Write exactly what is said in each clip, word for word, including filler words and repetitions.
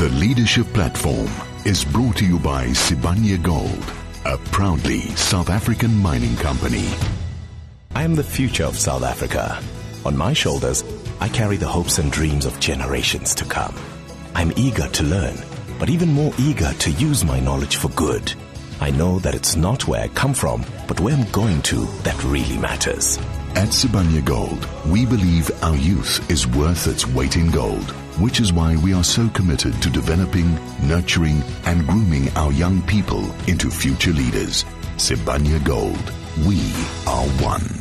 The Leadership Platform is brought to you by Sibanye Gold, a proudly South African mining company. I am the future of South Africa. On my shoulders, I carry the hopes and dreams of generations to come. I'm eager to learn, but even more eager to use my knowledge for good. I know that it's not where I come from, but where I'm going to that really matters. At Sibanye Gold, we believe our youth is worth its weight in gold, which is why we are so committed to developing, nurturing, and grooming our young people into future leaders. Sibanye Gold, we are one.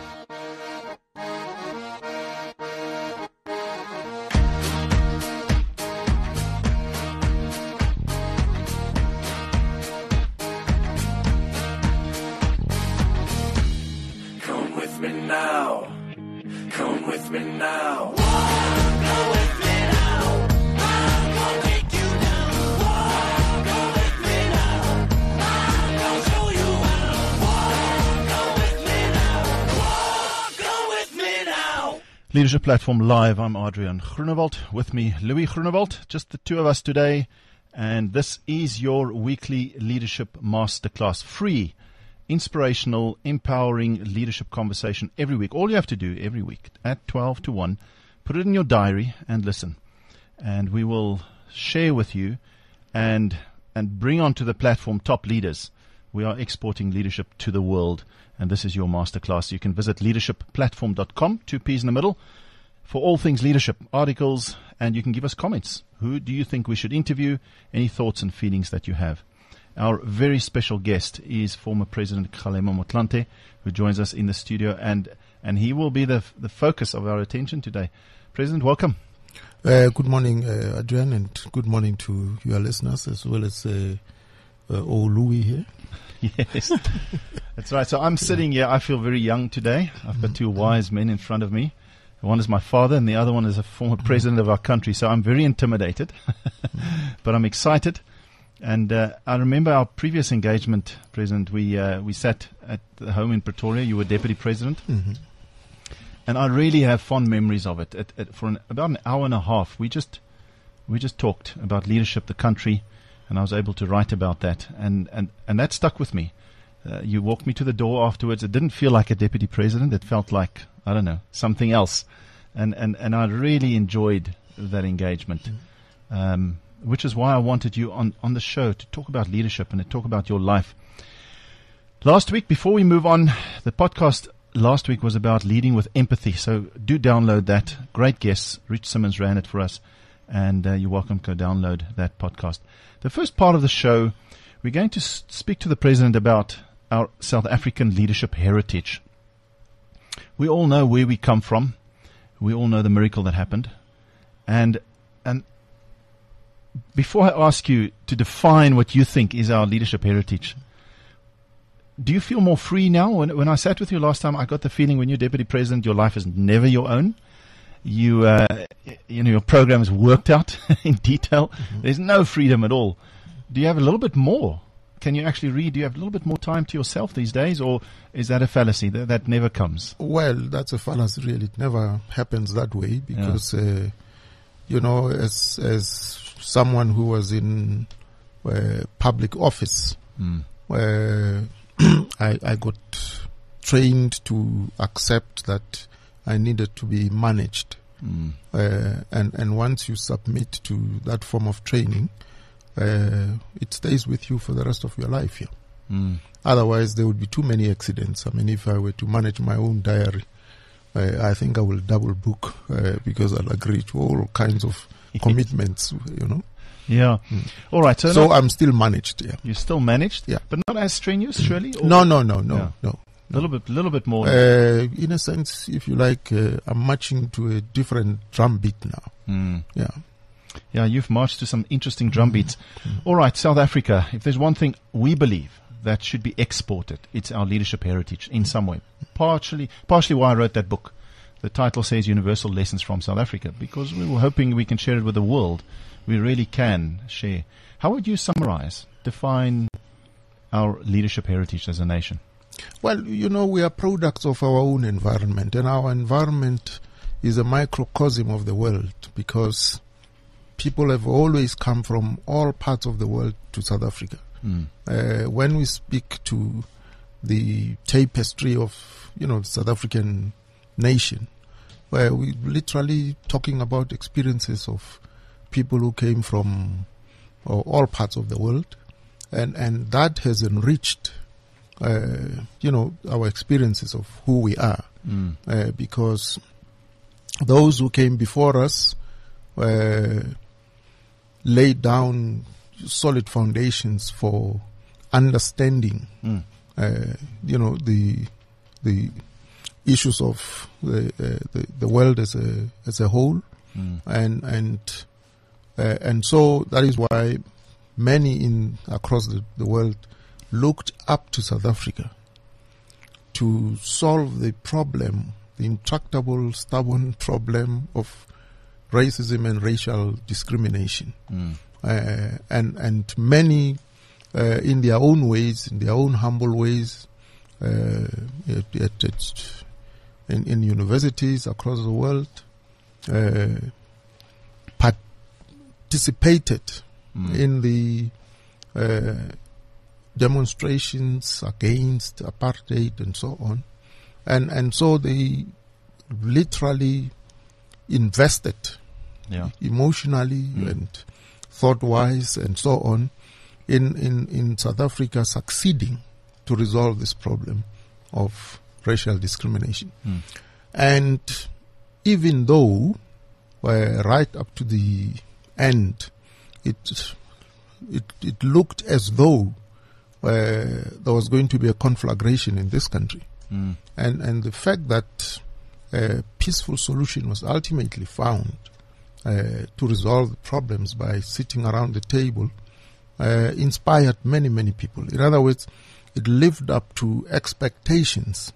Leadership Platform Live. I'm Adrian Groenewald. With me, Louis Groenewald. Just the two of us today. And this is your weekly leadership masterclass. Free, inspirational, empowering leadership conversation every week. All you have to do every week at twelve to one, put it in your diary and listen. And we will share with you and and bring onto the platform top leaders. We are exporting leadership to the world. And this is your masterclass. You can visit leadership platform dot com, two P's in the middle, for all things leadership, articles, and you can give us comments. Who do you think we should interview? Any thoughts and feelings that you have? Our very special guest is former President Kgalema Motlanthe, who joins us in the studio, and and he will be the the focus of our attention today. President, welcome. Uh, good morning, uh, Adrian, and good morning to your listeners, as well as uh, uh, old Louis here. Yes, that's right. So I'm sitting here. I feel very young today. I've got two wise men in front of me. One is my father and the other one is a former president of our country. So I'm very intimidated, but I'm excited. And uh, I remember our previous engagement, President, we uh, we sat at the home in Pretoria. You were deputy president. Mm-hmm. And I really have fond memories of it. At, at, for an, about an hour and a half, we just we just talked about leadership, the country. And I was able to write about that, and, and, and that stuck with me. Uh, you walked me to the door afterwards. It didn't feel like a deputy president. It felt like, I don't know, something else. And, and, and I really enjoyed that engagement, um, which is why I wanted you on, on the show to talk about leadership and to talk about your life. Last week, before we move on, the podcast last week was about leading with empathy. So do download that. Great guests. Rich Simmons ran it for us. And uh, you're welcome to go download that podcast. The first part of the show, we're going to s- speak to the President about our South African leadership heritage. We all know where we come from. We all know the miracle that happened. And and before I ask you to define what you think is our leadership heritage, do you feel more free now? When, when I sat with you last time, I got the feeling when you're Deputy President, your life is never your own. You, uh, you know, your program is worked out in detail. Mm-hmm. There's no freedom at all. Do you have a little bit more? Can you actually read? Do you have a little bit more time to yourself these days, or is that a fallacy that, that never comes? Well, that's a fallacy. Really, it never happens that way because, yeah. uh, you know, as as someone who was in uh, public office, mm. uh, I, I got trained to accept that I needed to be managed. Mm. Uh, and, and once you submit to that form of training, uh, it stays with you for the rest of your life here. Mm. Otherwise, there would be too many accidents. I mean, if I were to manage my own diary, uh, I think I will double book uh, because I'll agree to all kinds of commitments, you know. Yeah. Mm. All right. So, so I'm still managed, yeah. You're still managed? Yeah. But not as strenuous, surely? Or? No, no, no, no, yeah. no. A little bit, little bit more. Uh, in a sense, if you like, uh, I'm marching to a different drum beat now. Mm. Yeah. Yeah, you've marched to some interesting drum beats. Mm. All right, South Africa, if there's one thing we believe that should be exported, it's our leadership heritage in some way. Partially, partially why I wrote that book. The title says Universal Lessons from South Africa, because we were hoping we can share it with the world. We really can share. How would you summarize, define our leadership heritage as a nation? Well, you know, we are products of our own environment, and our environment is a microcosm of the world because people have always come from all parts of the world to South Africa. Mm. Uh, when we speak to the tapestry of, you know, the South African nation, where we literally talking about experiences of people who came from uh, all parts of the world, and and that has enriched, uh, you know, our experiences of who we are, Mm. uh, because those who came before us uh, laid down solid foundations for understanding, Mm. uh, you know, the the issues of the uh, the, the world as a as a whole, Mm. and and uh, and so that is why many in across the, the world looked up to South Africa to solve the problem, the intractable, stubborn problem of racism and racial discrimination. Mm. Uh, and and many uh, in their own ways, in their own humble ways, uh, at, at, at, in, in universities across the world, uh, participated Mm. in the uh, demonstrations against apartheid and so on, and and so they literally invested Yeah. emotionally Mm. and thought-wise and so on in, in, in South Africa succeeding to resolve this problem of racial discrimination. Mm. And even though uh, right up to the end it it, it looked as though uh, there was going to be a conflagration in this country, Mm. and, and the fact that a peaceful solution was ultimately found Uh, to resolve the problems by sitting around the table, uh, inspired many, many people. In other words, it lived up to expectations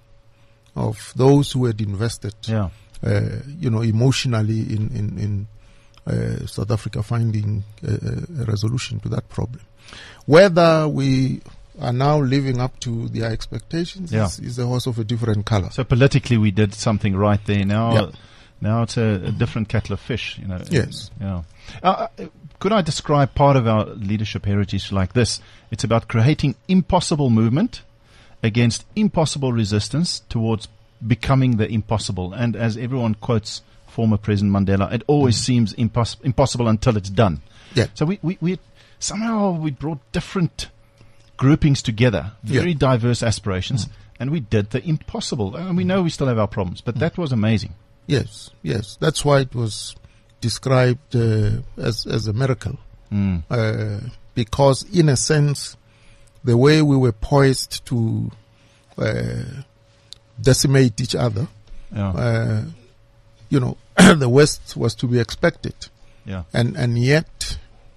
of those who had invested, Yeah. uh, you know, emotionally in, in, in uh, South Africa finding a, a resolution to that problem. Whether we are now living up to their expectations Yeah. is, is a horse of a different color. So politically, we did something right there. Now, Yeah. now it's a, a different kettle of fish. You know. Yes. Yeah. Uh, uh, could I describe part of our leadership heritage like this? It's about creating impossible movement against impossible resistance towards becoming the impossible. And as everyone quotes former President Mandela, it always mm. seems impos- impossible until it's done. Yeah. So we, we, we somehow we brought different groupings together, very yeah. diverse aspirations, mm. and we did the impossible. And we know we still have our problems, but mm. that was amazing. Yes, yes. That's why it was described uh, as as a miracle. Mm. Uh, because, in a sense, the way we were poised to uh, decimate each other, Yeah. uh, you know, the West was to be expected. Yeah. And, and yet,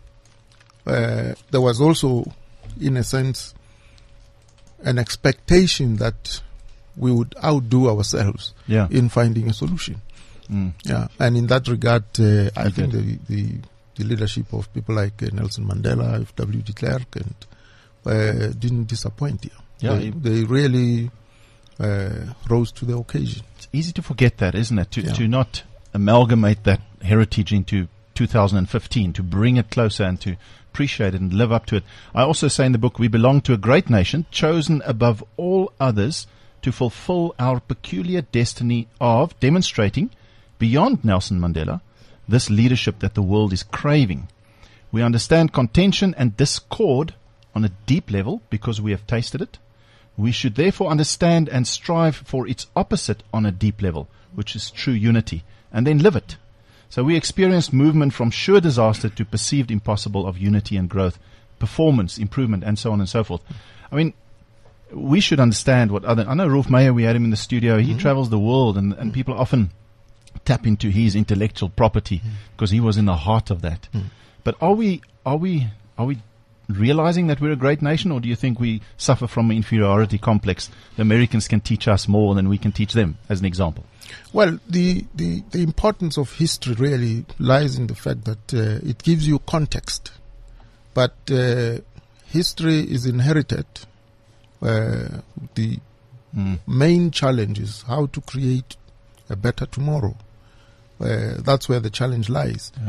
uh, there was also, in a sense, an expectation that we would outdo ourselves Yeah. in finding a solution. Mm. Yeah, and in that regard, uh, I You think did. the, the the leadership of people like uh, Nelson Mandela, F W de Klerk, and uh, didn't disappoint here. Yeah, they, he- they really uh, rose to the occasion. It's easy to forget that, isn't it? To, Yeah. to not amalgamate that heritage into two thousand fifteen, to bring it closer and to appreciate it and live up to it. I also say in the book, we belong to a great nation, chosen above all others to fulfill our peculiar destiny of demonstrating, beyond Nelson Mandela, this leadership that the world is craving. We understand contention and discord on a deep level because we have tasted it. We should therefore understand and strive for its opposite on a deep level, which is true unity, and then live it. So we experienced movement from sure disaster to perceived impossible of unity and growth, performance, improvement, and so on and so forth. I mean, we should understand what other... I know Rolf Meyer, we had him in the studio. He Mm-hmm. travels the world, and, and people often tap into his intellectual property because he was in the heart of that. Mm. But are we are we are we realizing that we're a great nation, or do you think we suffer from an inferiority complex? The Americans can teach us more than we can teach them, as an example. Well, the, the, the importance of history really lies in the fact that uh, it gives you context. But uh, history is inherited. Uh, the Mm. main challenge is how to create a better tomorrow. Uh, that's where the challenge lies. Yeah.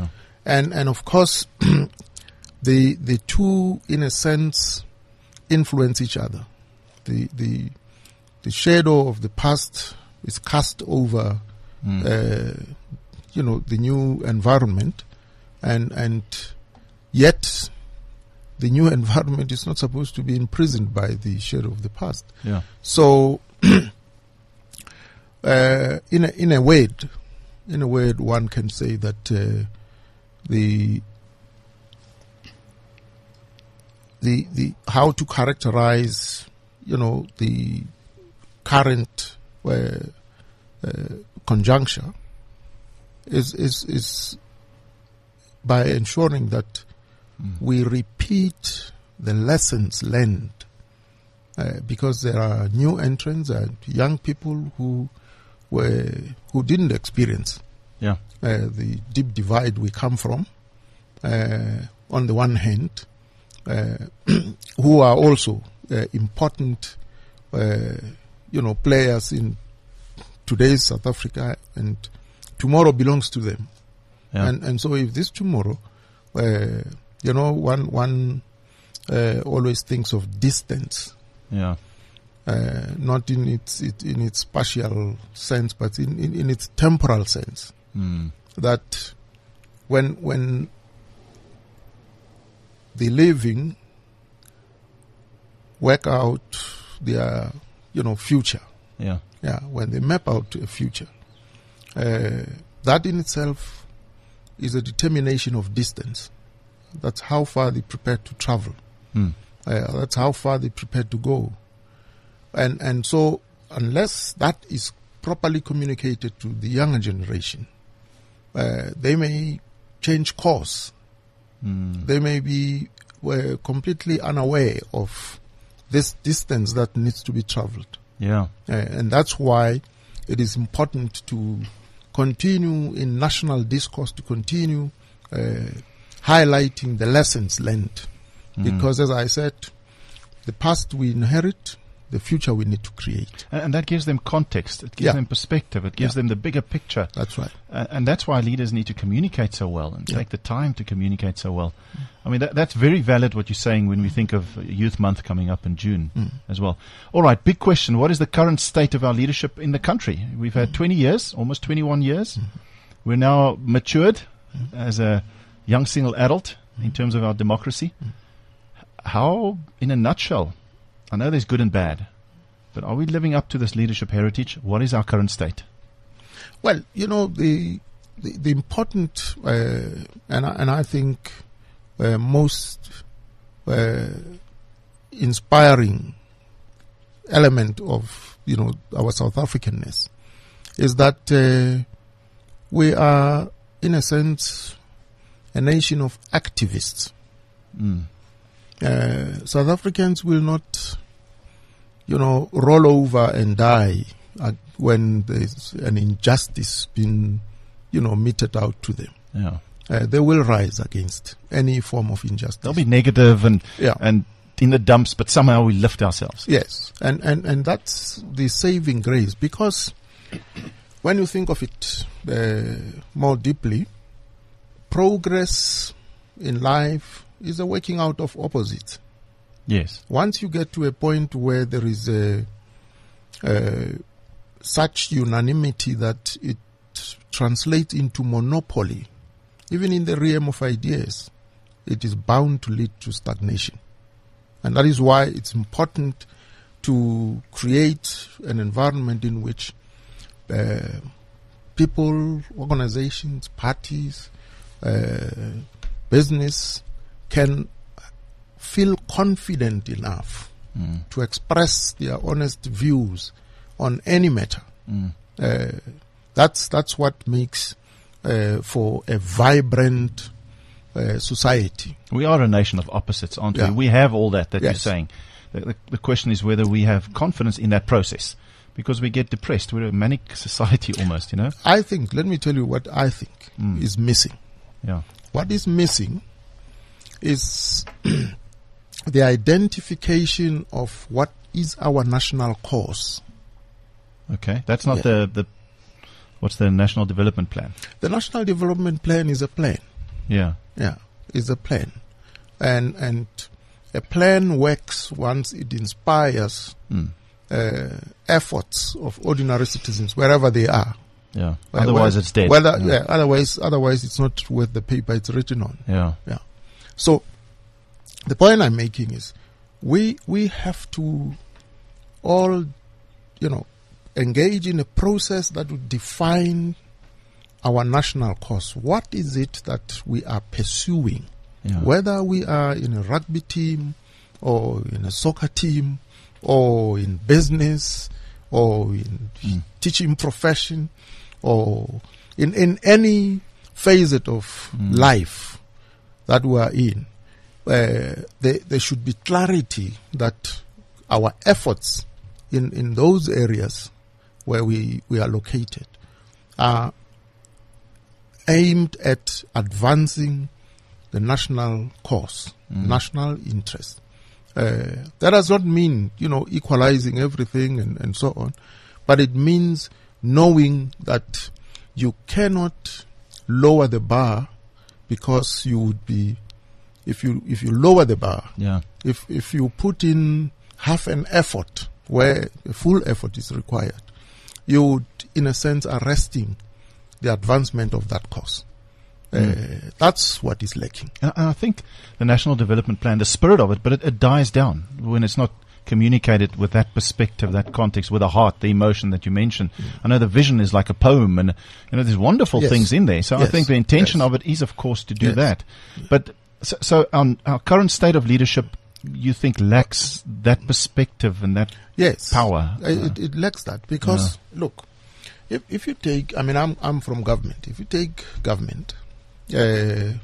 and and of course, the the two, in a sense, influence each other. The the the shadow of the past is cast over, mm. uh, you know, the new environment, and and yet the new environment is not supposed to be imprisoned by the shadow of the past. Yeah. So, uh, in a, in a word, in a word, one can say that uh, the the the how to characterize, you know, the current uh, uh, conjuncture is is is by ensuring that mm. we repeat the lessons learned, uh, because there are new entrants and young people who were who didn't experience yeah. uh, the deep divide we come from. Uh, on the one hand, uh, who are also uh, important, uh, you know, players in today's South Africa, and tomorrow belongs to them. Yeah. And and so if this tomorrow, uh, you know, one one uh, always thinks of distance, yeah, uh, not in its it, in its spatial sense, but in, in, in its temporal sense. mm. That when when the living work out their, you know, future, yeah, yeah, when they map out a future, uh, that in itself is a determination of distance. That's how far they're prepared to travel. mm. Uh, that's how far they're prepared to go. And and so unless that is properly communicated to the younger generation, uh, they may change course. Mm. They may be uh, completely unaware of this distance that needs to be traveled. Yeah. Uh, and that's why it is important to continue in national discourse, to continue uh, highlighting the lessons learned. Mm. Because as I said, the past we inherit, the future we need to create. And, and that gives them context. It gives Yeah. them perspective. It gives Yeah. them the bigger picture. That's right. Uh, and that's why leaders need to communicate so well and Yeah. take the time to communicate so well. I mean, that, that's very valid what you're saying when we think of Youth Month coming up in June Mm. as well. All right, big question. What is the current state of our leadership in the country? We've had twenty years, almost twenty-one years. Mm-hmm. We're now matured as a young single adult in terms of our democracy. How, in a nutshell, I know there's good and bad, but are we living up to this leadership heritage? What is our current state? Well, you know, the the, the important, uh, and, I, and I think uh, most uh, inspiring element of, you know, our South Africanness is that uh, we are, in a sense, a nation of activists. Mm. Uh, South Africans will not, you know, roll over and die uh, when there's an injustice being, you know, meted out to them. Yeah. Uh, they will rise against any form of injustice. They'll be negative and Yeah. and in the dumps, but somehow we lift ourselves. Yes, and, and, and that's the saving grace, because when you think of it uh, more deeply, progress in life is a working out of opposites. Yes. Once you get to a point where there is a, uh, such unanimity that it translates into monopoly, even in the realm of ideas, it is bound to lead to stagnation. And that is why it's important to create an environment in which uh, people, organizations, parties, uh, business can feel confident enough Mm. to express their honest views on any matter. Mm. Uh, that's that's what makes uh, for a vibrant uh, society. We are a nation of opposites, aren't Yeah. we? We have all that that you're Yes. saying. The, the, the question is whether we have confidence in that process, because we get depressed. We're a manic society almost, you know? I think, let me tell you what I think Mm. is missing. Yeah. What is missing is the identification of what is our national cause. Okay. That's not Yeah. the, the, what's the National Development Plan? The National Development Plan is a plan. Yeah. Yeah, is a plan. And and a plan works once it inspires Mm. uh, efforts of ordinary citizens wherever they are. Yeah. Where- Otherwise, where- it's dead. Whether, yeah. yeah, otherwise, otherwise it's not worth the paper it's written on. Yeah. Yeah. So the point I'm making is we we have to all, you know, engage in a process that would define our national cause. What is it that we are pursuing? Yeah. Whether we are in a rugby team or in a soccer team or in business or in Mm. teaching profession or in, in any facet of Mm. life that we are in, uh, there, there should be clarity that our efforts in, in those areas where we, we are located are aimed at advancing the national cause, Mm. national interest. Uh, that does not mean, you know, equalizing everything and, and so on, but it means knowing that you cannot lower the bar because you would be, if you if you lower the bar, Yeah. if if you put in half an effort where a full effort is required, you would, in a sense, arresting the advancement of that cause. Uh, that's what is lacking. And I think the National Development Plan, the spirit of it, but it, it dies down when it's not communicated with that perspective, that context, with the heart, the emotion that you mentioned. I know the vision is like a poem, and you know there's wonderful Yes. things in there. So I Yes. think the intention Yes. of it is, of course, to do Yes. that. But so, so on our current state of leadership, you think lacks that perspective and that Yes, power. Uh, It, it lacks that because look, if if you take, I mean, I'm I'm from government. If you take government, uh,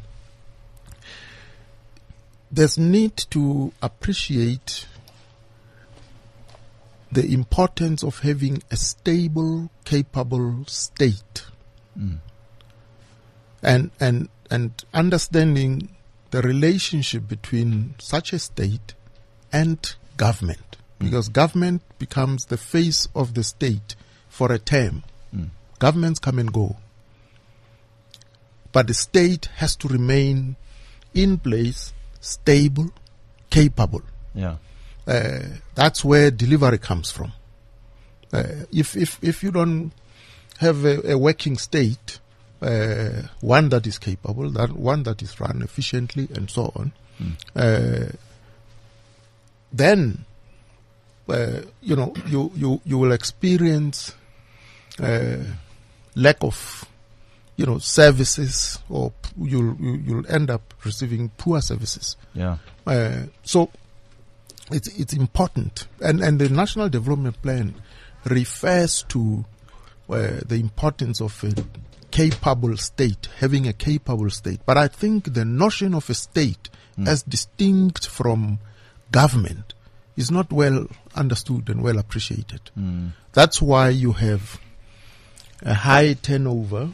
there's need to appreciate the importance of having a stable, capable state, Mm. and and and understanding the relationship between such a state and government, because government becomes the face of the state for a term. Mm. Governments come and go, but the state has to remain in place, stable, capable. Yeah. Uh, that's where delivery comes from. Uh, if if if you don't have a, a working state, uh, one that is capable, that one that is run efficiently, and so on, Mm. uh, then uh, you know you you you will experience uh, lack of you know services, or p- you'll you- you'll end up receiving poor services. Yeah. Uh, so it's it's important, and and the National Development Plan refers to uh, the importance of a capable state, having a capable state. But I think the notion of a state Mm. as distinct from government is not well understood and well appreciated. Mm. That's why you have a high turnover,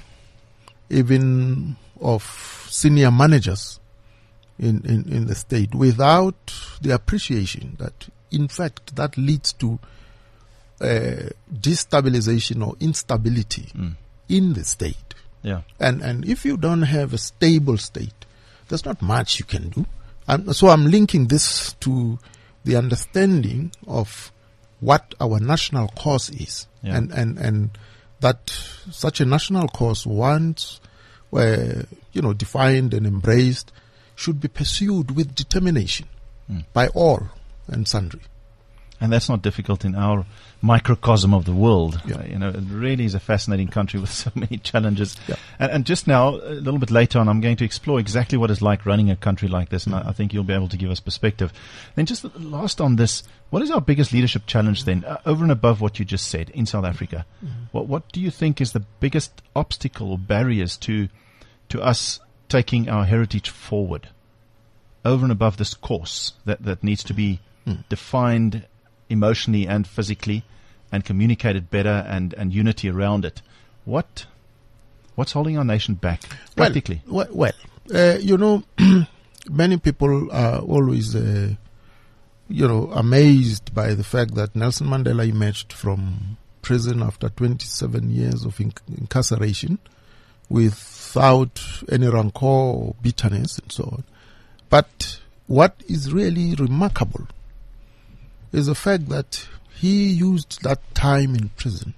even of senior managers in, in, in the state, without the appreciation that, in fact, that leads to uh, destabilization or instability Mm. in the state. Yeah. And and if you don't have a stable state, there's not much you can do. And so I'm linking this to the understanding of what our national cause is, Yeah. and and and that such a national cause, once where you know defined and embraced, should be pursued with determination Mm. by all and sundry. And that's not difficult in our microcosm of the world. Yeah. Uh, you know, it really is a fascinating country with so many challenges. Yeah. And, and just now, a little bit later on, I'm going to explore exactly what it's like running a country like this, and I, I think you'll be able to give us perspective. Then just last on this, what is our biggest leadership challenge then, uh, over and above what you just said, in South Africa? Mm-hmm. What, what do you think is the biggest obstacle or barriers to, to us taking our heritage forward, over and above this course that, that needs to be Mm. defined emotionally and physically, and communicated better, and, and unity around it? What what's holding our nation back practically? Well, well, well uh, you know, many people are always, uh, you know, amazed by the fact that Nelson Mandela emerged from prison after twenty-seven years of inc- incarceration without any rancor or bitterness and so on. But what is really remarkable is the fact that he used that time in prison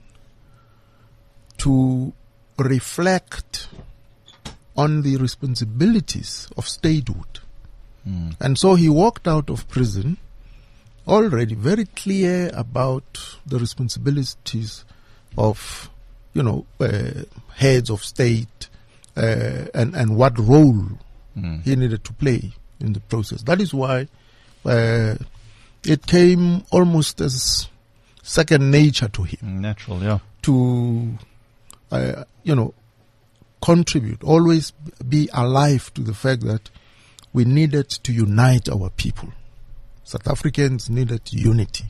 to reflect on the responsibilities of statehood. Mm. And so he walked out of prison already very clear about the responsibilities of, you know, uh, heads of state uh, and, and what role mm. he needed to play in the process. That is why uh, it came almost as second nature to him. Natural, yeah. To, uh, you know, contribute, always be alive to the fact that we needed to unite our people. South Africans needed unity.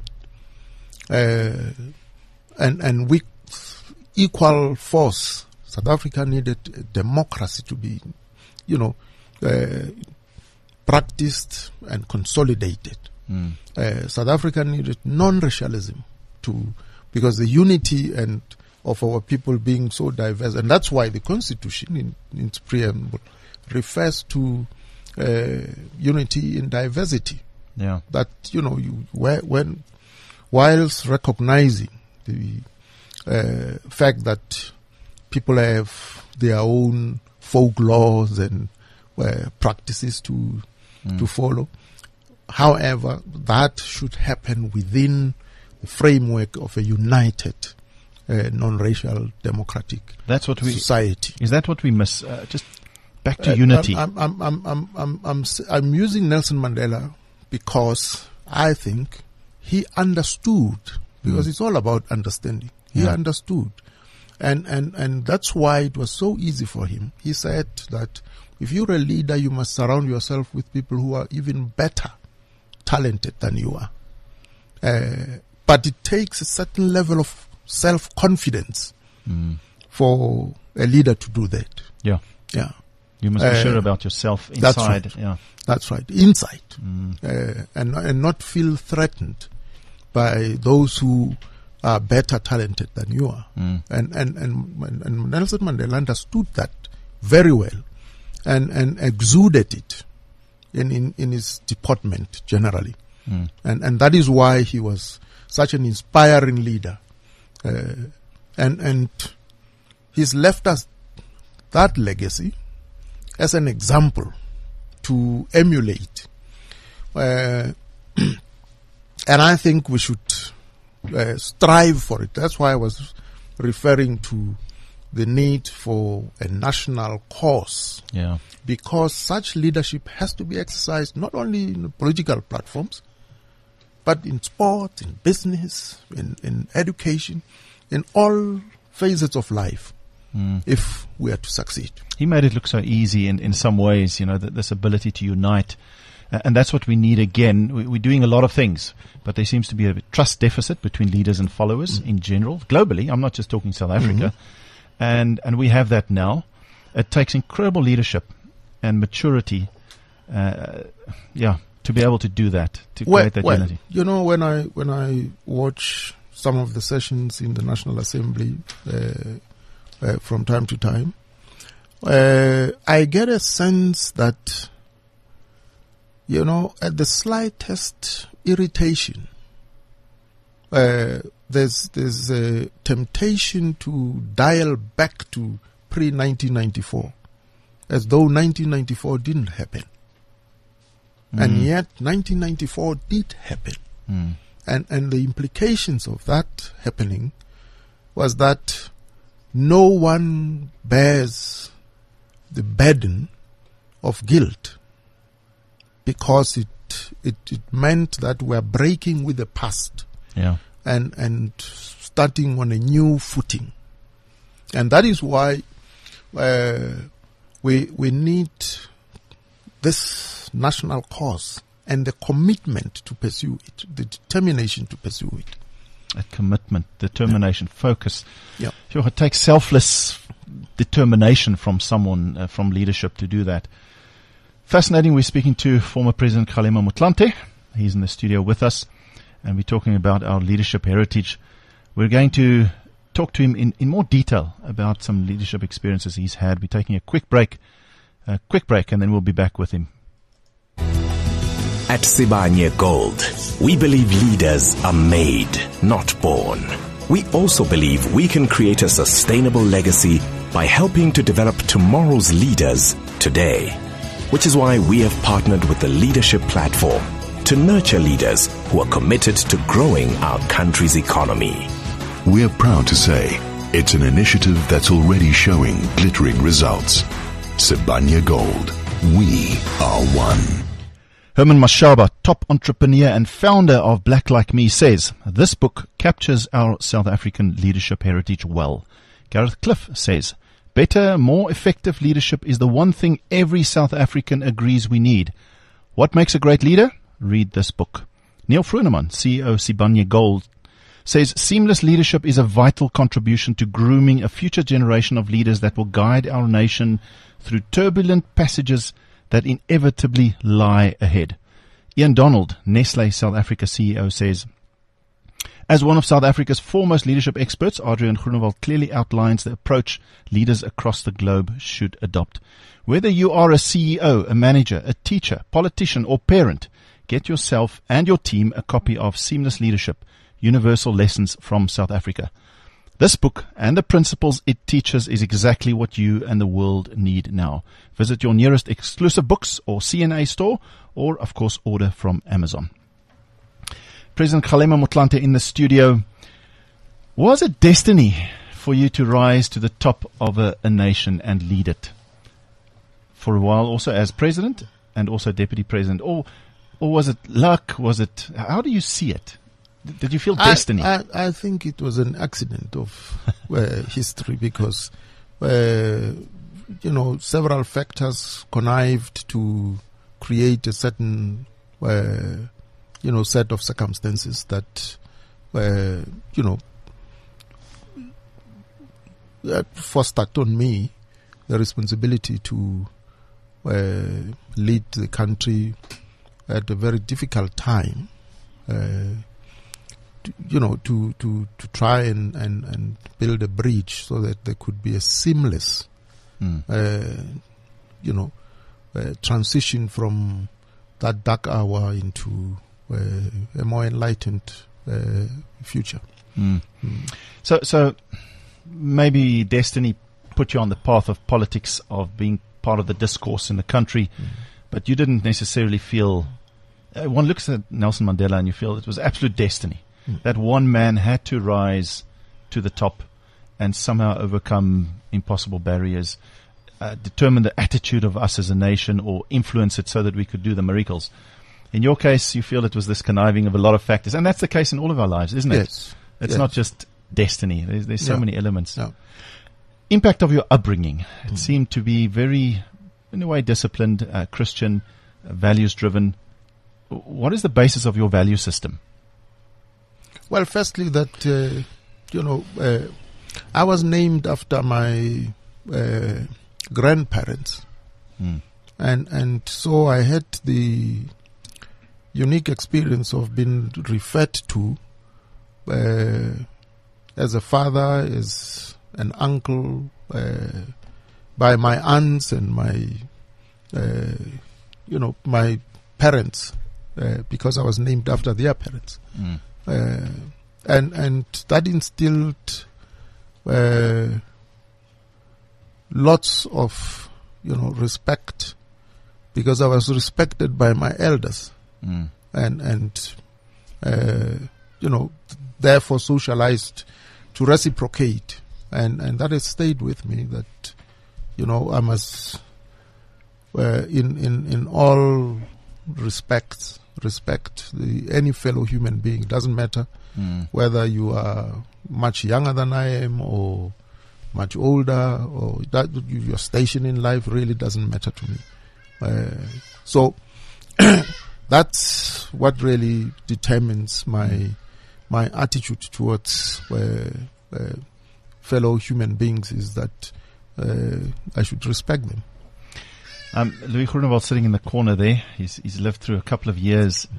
Uh, and, and with equal force, South Africa needed democracy to be, you know, uh, practiced and consolidated. Mm. Uh, South Africa needed non-racialism to, because the unity and of our people being so diverse, and that's why the Constitution in, in its preamble refers to uh, unity in diversity. Yeah. That, you know, you when whilst recognizing the uh, fact that people have their own folklores and uh, practices to mm. to follow, however, that should happen within the framework of a united Uh, non-racial democratic That's what we, society. Is that what we miss? Uh, just back to uh, unity. I'm, I'm, I'm, I'm, I'm, I'm, I'm using Nelson Mandela because I think he understood, because mm. it's all about understanding. He yeah. understood. And, and, and that's why it was so easy for him. He said that if you're a leader, you must surround yourself with people who are even better talented than you are. Uh, but it takes a certain level of self-confidence mm. for a leader to do that. Yeah. Yeah. You must be uh, sure about yourself inside. That's right. Yeah. That's right. Inside. Mm. Uh, and, and not feel threatened by those who are better talented than you are. Mm. And, and, and, and Nelson Mandela understood that very well and, and exuded it in, in, in his department generally. Mm. And, and that is why he was such an inspiring leader. Uh, and and he's left us that legacy as an example to emulate. Uh, and I think we should uh, strive for it. That's why I was referring to the need for a national cause. Yeah. Because such leadership has to be exercised not only in political platforms, but in sport, in business, in, in education, in all phases of life, mm. if we are to succeed. He made it look so easy in, in some ways, you know, that this ability to unite. Uh, and that's what we need again. We, we're doing a lot of things, but there seems to be a trust deficit between leaders and followers mm. in general, globally. I'm not just talking South Africa. Mm-hmm. And, and we have that now. It takes incredible leadership and maturity, uh, yeah, to be able to do that, to well, create that well, unity. You know, when I when I watch some of the sessions in the National Assembly uh, uh, from time to time, uh, I get a sense that, you know, at the slightest irritation, uh, there's there's a temptation to dial back to pre nineteen ninety-four, as though nineteen ninety-four didn't happen. Mm. And yet, nineteen ninety-four did happen. Mm. And, and the implications of that happening was that no one bears the burden of guilt, because it, it, it meant that we're breaking with the past. Yeah. And, and starting on a new footing. And that is why, uh, we, we need this national cause and the commitment to pursue it, the determination to pursue it. A commitment, determination, yeah. focus. Yeah. Sure, it takes selfless determination from someone, uh, from leadership to do that. Fascinating. We're speaking to former President Kgalema Motlanthe. He's in the studio with us, and we're talking about our leadership heritage. We're going to talk to him in, in more detail about some leadership experiences he's had. We're taking a quick break, a quick break, and then we'll be back with him. At Sibanye Gold, we believe leaders are made, not born. We also believe we can create a sustainable legacy by helping to develop tomorrow's leaders today, which is why we have partnered with the Leadership Platform to nurture leaders who are committed to growing our country's economy. We are proud to say it's an initiative that's already showing glittering results. Sibanye Gold. We are one. Herman Mashaba, top entrepreneur and founder of Black Like Me, says, this book captures our South African leadership heritage well. Gareth Cliff says, better, more effective leadership is the one thing every South African agrees we need. What makes a great leader? Read this book. Neil Fruneman, C E O Sibanye Gold, says seamless leadership is a vital contribution to grooming a future generation of leaders that will guide our nation through turbulent passages that inevitably lie ahead. Ian Donald, Nestle South Africa C E O, says, as one of South Africa's foremost leadership experts, Adrian Groenewald clearly outlines the approach leaders across the globe should adopt. Whether you are a C E O, a manager, a teacher, politician, or parent, get yourself and your team a copy of Seamless Leadership, Universal Lessons from South Africa. This book and the principles it teaches is exactly what you and the world need now. Visit your nearest exclusive books or C N A store, or, of course, order from Amazon. President Kgalema Motlanthe in the studio. Was it destiny for you to rise to the top of a, a nation and lead it? For a while also as president and also deputy president. Or, or was it luck? Was it, how do you see it? Did you feel destiny? I, I, I think it was an accident of uh, history because, uh, you know, several factors connived to create a certain, uh, you know, set of circumstances that, uh, you know, that fostered on me the responsibility to uh, lead the country at a very difficult time. Uh, To, you know, to, to, to try and, and, and build a bridge so that there could be a seamless, mm. uh, you know, uh, transition from that dark hour into uh, a more enlightened uh, future. Mm. Mm. So, so maybe destiny put you on the path of politics, of being part of the discourse in the country, mm. but you didn't necessarily feel. Uh, one looks at Nelson Mandela and you feel it was absolute destiny. That one man had to rise to the top and somehow overcome impossible barriers, uh, determine the attitude of us as a nation or influence it so that we could do the miracles. In your case, you feel it was this conniving of a lot of factors. And that's the case in all of our lives, isn't it? Yes. It's yes. not just destiny. There's, there's so no. many elements. No. Impact of your upbringing. It mm. seemed to be very, in a way, disciplined, uh, Christian, uh, values-driven. What is the basis of your value system? Well, firstly, that, uh, you know, uh, I was named after my uh, grandparents. Mm. And and so I had the unique experience of being referred to uh, as a father, as an uncle, uh, by my aunts and my, uh, you know, my parents, uh, because I was named after their parents. Mm. Uh, and and that instilled uh, lots of, you know, respect, because I was respected by my elders, mm. and and uh, you know, therefore socialized to reciprocate, and and that has stayed with me. That, you know, I must, uh, in in in all respects, respect the, any fellow human being. Doesn't matter mm. whether you are much younger than I am or much older, or that your station in life really doesn't matter to me. Uh, so that's what really determines my mm. my attitude towards uh, uh, fellow human beings, is that uh, I should respect them. Um, Louis Groenewald sitting in the corner there. He's, he's lived through a couple of years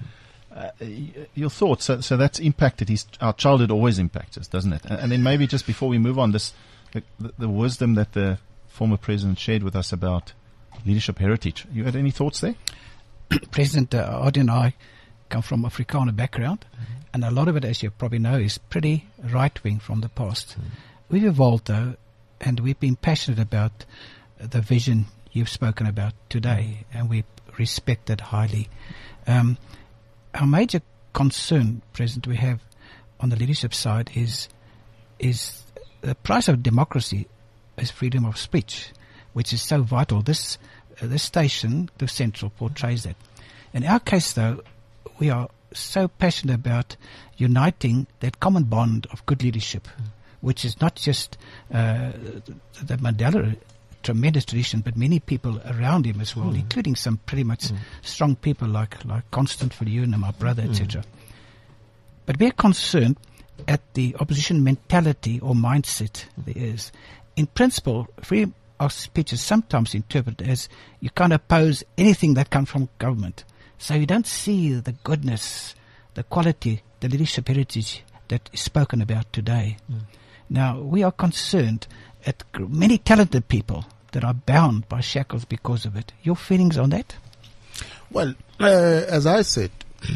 Uh, y- your thoughts. So, so that's impacted his. Our childhood always impacts us, doesn't it? And, and then maybe just before we move on, this the, the, the wisdom that the former president shared with us about leadership heritage. You had any thoughts there? President uh, Adi and I come from Afrikaner background, mm-hmm. and a lot of it, as you probably know, is pretty right-wing from the past. Mm-hmm. We've evolved, though, and we've been passionate about the vision you've spoken about today, and we respect it highly. Um, our major concern, President, we have on the leadership side is is the price of democracy is freedom of speech, which is so vital. This uh, this station, the Central, portrays that. In our case, though, we are so passionate about uniting that common bond of good leadership, mm. which is not just uh, the Mandela tremendous tradition, but many people around him as well, mm. including some pretty much mm. strong people like like Constant Viljoen and my brother, mm. et cetera. But we're concerned at the opposition mentality or mindset there is. In principle, freedom of speech is sometimes interpreted as you can't oppose anything that comes from government. So you don't see the goodness, the quality, the leadership heritage that is spoken about today. Mm. Now, we are concerned at many talented people that are bound by shackles because of it. Your feelings on that? Well, uh, as I said,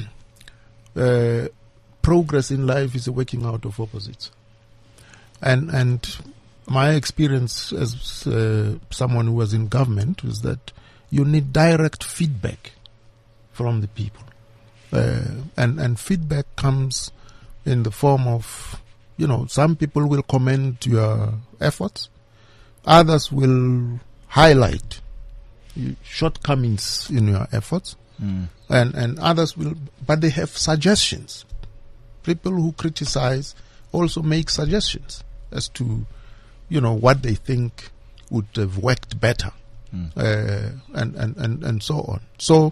uh, progress in life is a working out of opposites. And and my experience as uh, someone who was in government was that you need direct feedback from the people. Uh, and, and feedback comes in the form of, you know, some people will commend your efforts. Others will highlight shortcomings in your efforts. Mm. And, and others will, but they have suggestions. People who criticize also make suggestions as to, you know, what they think would have worked better, mm. uh, and, and, and, and so on. So,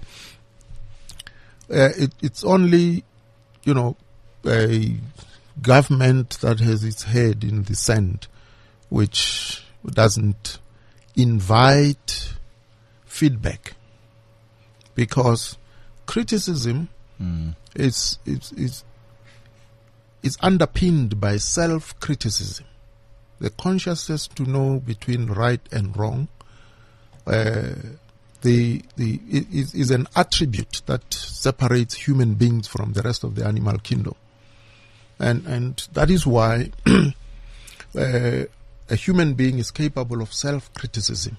uh, it, it's only, you know, a government that has its head in the sand, which doesn't invite feedback, because criticism mm. is, is, is, is underpinned by self-criticism. The consciousness to know between right and wrong, uh, the the is, is an attribute that separates human beings from the rest of the animal kingdom, and and that is why uh, a human being is capable of self-criticism.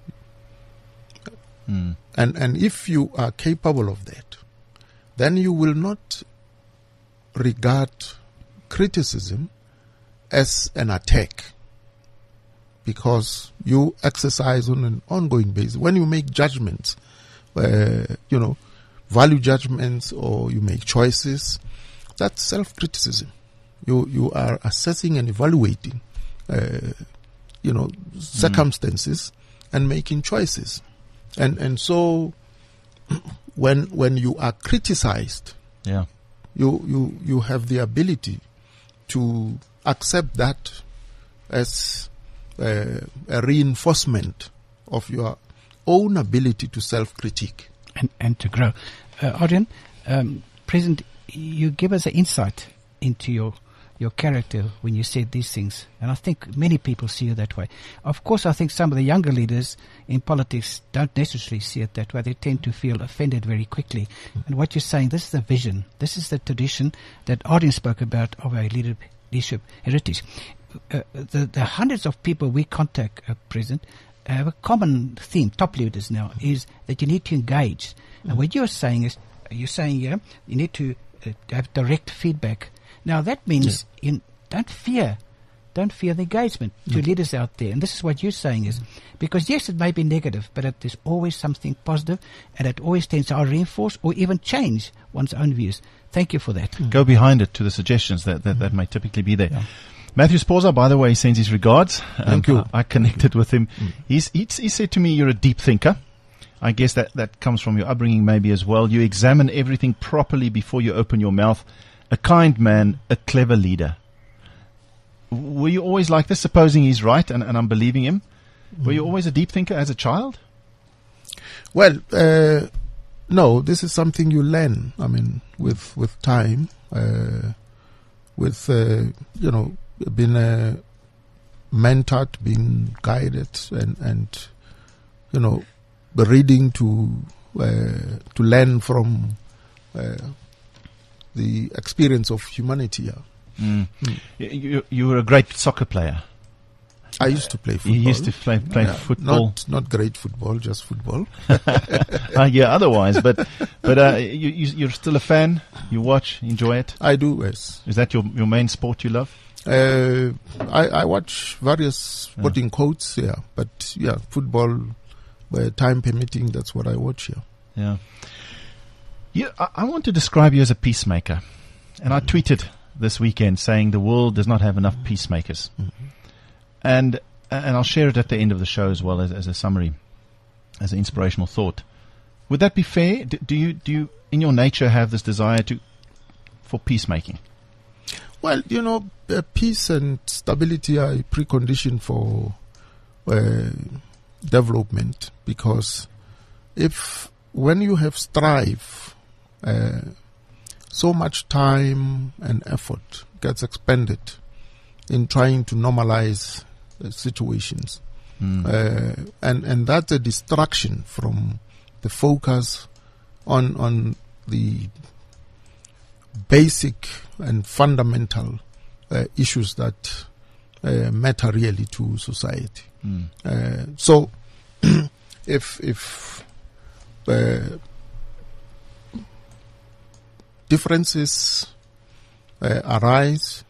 Mm. And and if you are capable of that, then you will not regard criticism as an attack, because you exercise on an ongoing basis. When you make judgments, uh, you know, value judgments, or you make choices, that's self-criticism. You you are assessing and evaluating, uh, you know, circumstances mm. and making choices. And and so when when you are criticized, yeah, you you you have the ability to accept that as uh, a reinforcement of your own ability to self-critique. And, and to grow. Uh, Adrian, um, President, you give us an insight into your your character when you said these things. And I think many people see you that way. Of course, I think some of the younger leaders in politics don't necessarily see it that way. They tend to feel offended very quickly. Mm. And what you're saying, this is the vision. This is the tradition that Adrian spoke about of our leader, leadership heritage. Uh, the, the hundreds of people we contact, uh, President, have a common theme, top leaders now, is that you need to engage. Mm. And what you're saying is, you're saying, yeah, you need to uh, have direct feedback. Now that means yeah. in, don't fear, don't fear the engagement to mm. leaders out there. And this is what you're saying is, because yes, it may be negative, but it is always something positive, and it always tends to reinforce or even change one's own views. Thank you for that. Mm. Go behind it to the suggestions that, that, mm. that may typically be there. Yeah. Matthew Sposa, by the way, sends his regards. Thank um, you. I, I connected with him. Mm. He's, he's, he said to me, you're a deep thinker. I guess that, that comes from your upbringing maybe as well. You examine everything properly before you open your mouth. A kind man, a clever leader. Were you always like this, supposing he's right, and, and I'm believing him? Were you always a deep thinker as a child? Well, uh, no, this is something you learn. I mean, with with time, uh, with uh, you know, being uh, mentored, being guided, and and you know, reading to uh, to learn from uh, the experience of humanity. Yeah. Mm. Mm. You, you were a great soccer player. I used to play football. You used to play, play yeah, football. Not, not great football, just football. uh, yeah, otherwise, but but uh, you, you, you're still a fan. You watch, enjoy it. I do. Yes. Is that your your main sport you love? Uh, I, I watch various sporting yeah. codes. Yeah, but yeah, football, uh, time permitting, that's what I watch. Yeah. Yeah. You, I, I want to describe you as a peacemaker, and I tweeted this weekend saying the world does not have enough peacemakers. Mm-hmm. And and I'll share it at the end of the show as well as, as a summary, as an inspirational thought. Would that be fair? Do, do you do you in your nature have this desire to for peacemaking? Well, you know, uh, peace and stability are a precondition for uh, development, because if when you have strife, uh, so much time and effort gets expended in trying to normalize uh, situations. Mm. Uh, and, and that's a distraction from the focus on, on the basic and fundamental uh, issues that uh, matter really to society. Mm. Uh, so if, if, uh, differences uh, arise,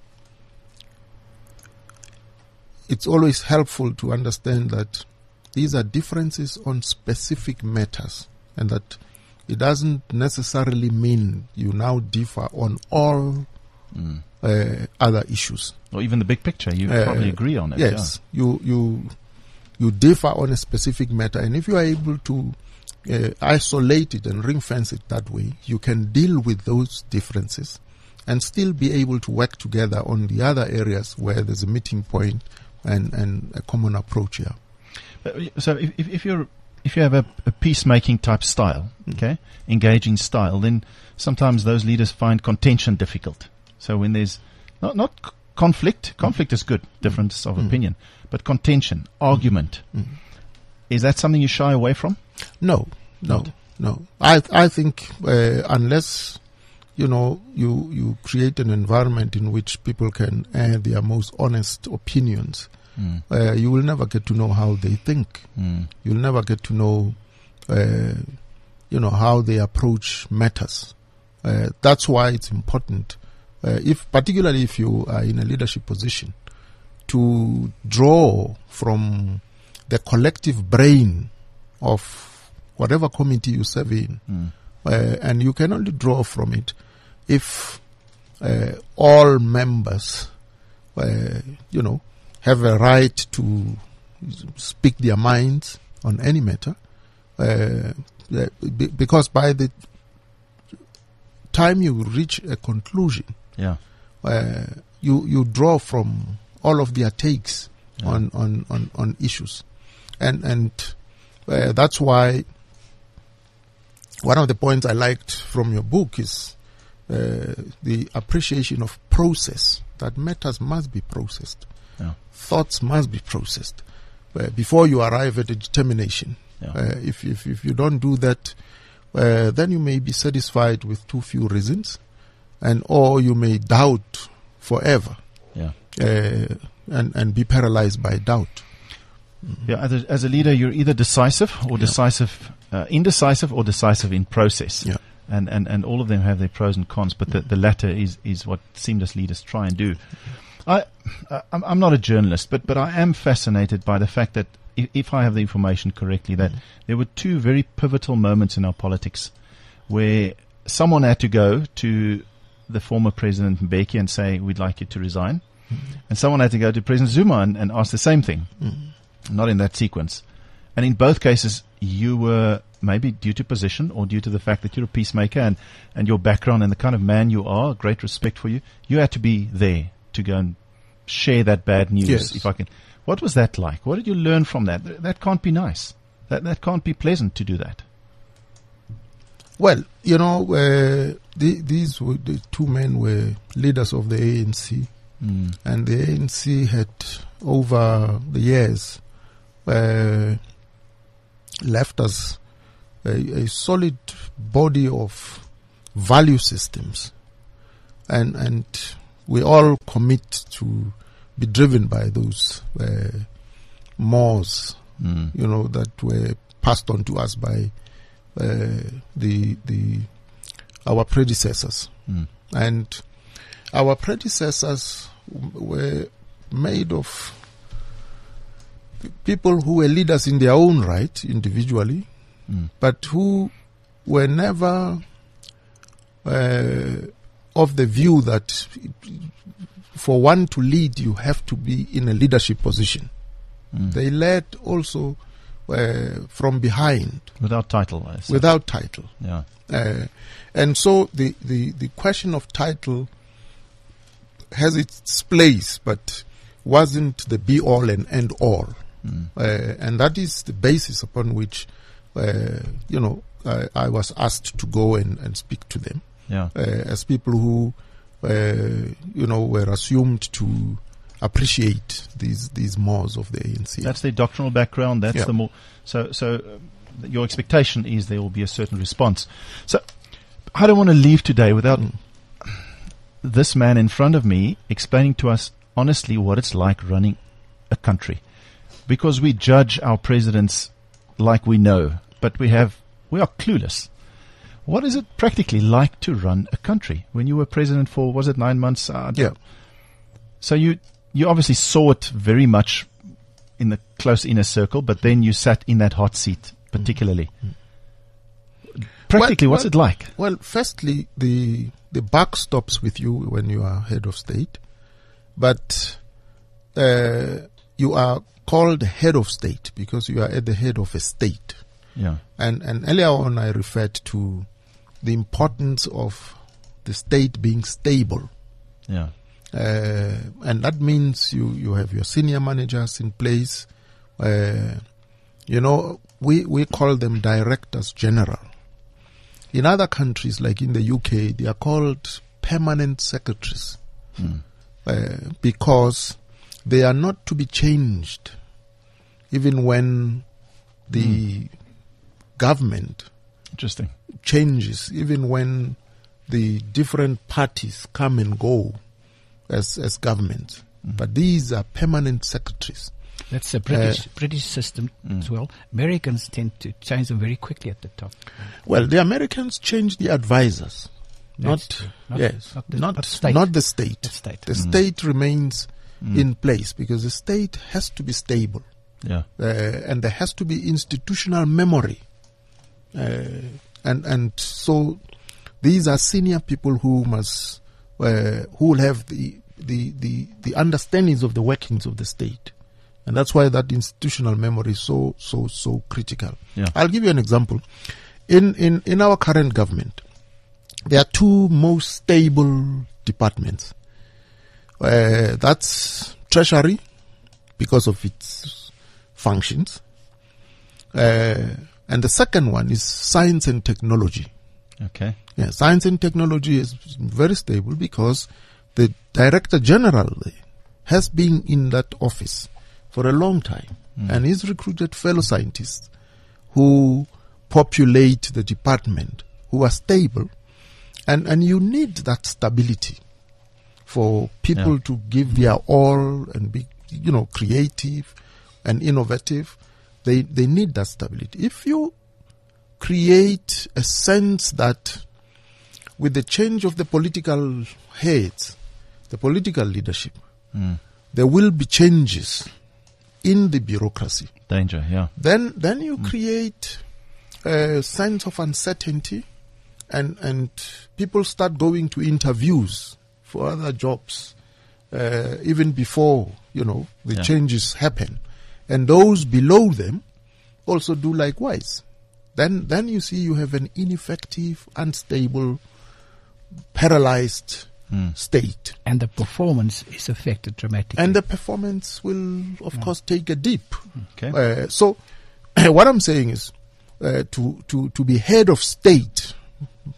it's always helpful to understand that these are differences on specific matters, and that it doesn't necessarily mean you now differ on all mm. uh, other issues. Or even the big picture, you uh, probably agree on it. Yes, yeah. you you you differ on a specific matter, and if you are able to uh, isolate it and ring fence it that way, you can deal with those differences and still be able to work together on the other areas where there's a meeting point and, and a common approach here. So if, if you're if you have a, a peacemaking type style, okay, engaging style, then sometimes those leaders find contention difficult. So when there's not not c- conflict, conflict is good, difference of mm. opinion, but contention, argument, mm. is that something you shy away from? No, no, not. no. I I think uh, unless you know you you create an environment in which people can air their most honest opinions. Mm. Uh, you will never get to know how they think. Mm. You'll never get to know, uh, you know, how they approach matters. Uh, that's why it's important, uh, if particularly if you are in a leadership position, to draw from the collective brain of whatever committee you serve in, mm. uh, and you can only draw from it if uh, all members, uh, you know, have a right to speak their minds on any matter, uh, b- because by the time you reach a conclusion, yeah, uh, you you draw from all of their takes yeah. on, on, on, on issues, and and uh, that's why one of the points I liked from your book is uh, the appreciation of process. That matters must be processed. Yeah. Thoughts must be processed uh, before you arrive at a determination. Yeah. Uh, if, if if you don't do that, uh, then you may be satisfied with too few reasons, and or you may doubt forever. Yeah. Uh, and and be paralyzed by doubt. Mm-hmm. Yeah. As a, as a leader, you're either decisive or yeah. decisive, uh, indecisive or decisive in process. Yeah. And, and and all of them have their pros and cons, but the, the latter is is what seamless leaders try and do. I, I'm not a journalist, but, but I am fascinated by the fact that if, if I have the information correctly, that mm-hmm. there were two very pivotal moments in our politics where someone had to go to the former President Mbeki and say, we'd like you to resign. Mm-hmm. And someone had to go to President Zuma and, and ask the same thing. Mm-hmm. Not in that sequence. And in both cases, you were maybe due to position or due to the fact that you're a peacemaker and, and your background and the kind of man you are, great respect for you, you had to be there to go and share that bad news. Yes. If I can, what was that like? What did you learn from that? Th- that can't be nice. That that can't be pleasant to do that. Well, you know, uh, the, these were the two men were leaders of the A N C, Mm. and the A N C had over the years uh, left us a, a solid body of value systems, and and we all commit to be driven by those uh, mores, Mm. you know, that were passed on to us by uh, the the our predecessors, Mm. and our predecessors w- were made of p- people who were leaders in their own right, individually, Mm. but who were never uh, of the view that for one to lead, you have to be in a leadership position. Mm. They led also uh, from behind, Without title, I see. without title. Yeah. Uh, and so the, the, the question of title has its place, but wasn't the be all and end all. Mm. Uh, and that is the basis upon which, uh, you know, I, I was asked to go and, and speak to them Yeah. uh, as people who, uh, you know, were assumed to appreciate these these mores of the A N C. That's their doctrinal background. That's Yeah. the more. So, so um, your expectation is there will be a certain response. So, I don't want to leave today without Mm. this man in front of me explaining to us honestly what it's like running a country, because we judge our presidents like we know, but we have we are clueless. What is it practically like to run a country? When you were president for, was it nine months? Uh, Yeah. So you you obviously saw it very much in the close inner circle, but then you sat in that hot seat particularly. Practically, Well, what's well- it like? Well, firstly, the the buck stops with you when you are head of state, but uh, you are called head of state because you are at the head of a state. Yeah. And and earlier on, I referred to the importance of the state being stable. Yeah. Uh, and that means you, you have your senior managers in place. Uh, you know, we, we call them directors general. In other countries, like in the U K, they are called permanent secretaries Mm. uh, because they are not to be changed even when the government Interesting. changes, even when the different parties come and go as as government. But these are permanent secretaries. That's a British British system as well. Americans tend to change them very quickly at the top. Well, the Americans change the advisors, not That's true. Not- yes, not the- not not state. not the state. The state. The state remains in place because the state has to be stable, Yeah. uh, and there has to be institutional memory, uh, and and so these are senior people who must uh, who will have the, the the the understandings of the workings of the state. And that's why that institutional memory is so, so, so critical. Yeah. I'll give you an example. In, in, in our current government, there are two most stable departments. Uh, that's Treasury, because of its functions. Uh, and the second one is Science and Technology. Okay. Yeah, Science and Technology is very stable because the Director General has been in that office for a long time, and he's recruited fellow scientists who populate the department, who are stable, and and you need that stability for people Yeah. to give their all and be, you know, creative and innovative. They they need that stability. If you create a sense that with the change of the political heads, the political leadership, Mm. there will be changes in the bureaucracy. Danger. Yeah. Then, then you create a sense of uncertainty, and and people start going to interviews for other jobs, uh, even before you know the Yeah. changes happen, and those below them also do likewise. Then, then you see you have an ineffective, unstable, paralyzed Mm. state. And the performance is affected dramatically. And the performance will, of course, take a dip. Okay. Uh, so, what I'm saying is, uh, to to to be head of state